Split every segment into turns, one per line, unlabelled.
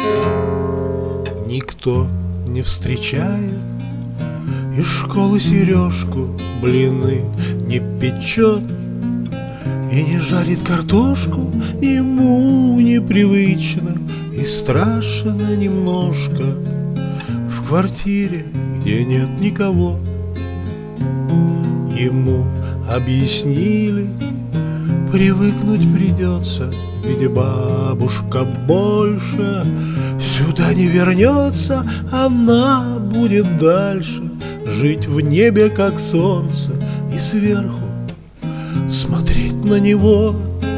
Никто не встречает, из школы сережку блины не печет и не жарит картошку. Ему непривычно и страшно немножко в квартире, где нет никого. Ему объяснили, привыкнуть придется, ведь бабушка больше сюда не вернется. Она будет дальше жить в небе, как солнце, и сверху смотреть на него.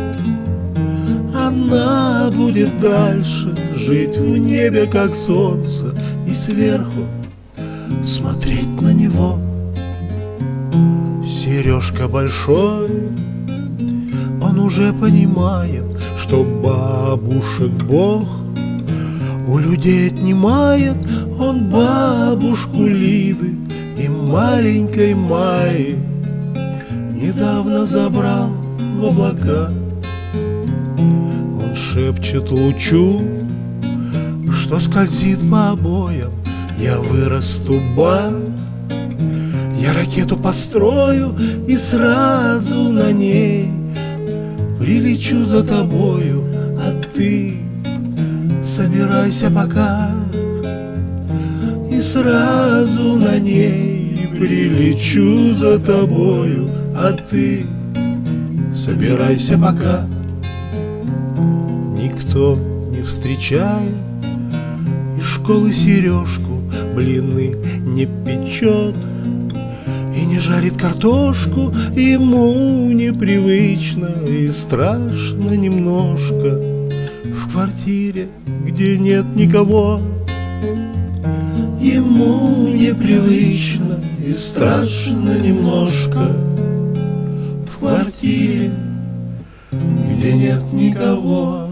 Она будет дальше жить в небе, как солнце, и сверху смотреть на него. Сережка большой, он уже понимает, что бабушек Бог у людей отнимает. Он бабушку Лиды и маленькой Майи недавно забрал в облака. Он шепчет лучу, что скользит по обоям: я вырасту, ба, я ракету построю и сразу на ней прилечу за тобою. А ты собирайся пока, и сразу на ней прилечу за тобою. А ты собирайся пока. Никто не встречает, из школы сережку блины не печет и не жарит картошку. Ему непривычно и страшно немножко в квартире, где нет никого. Ему непривычно и страшно немножко в квартире, где нет никого.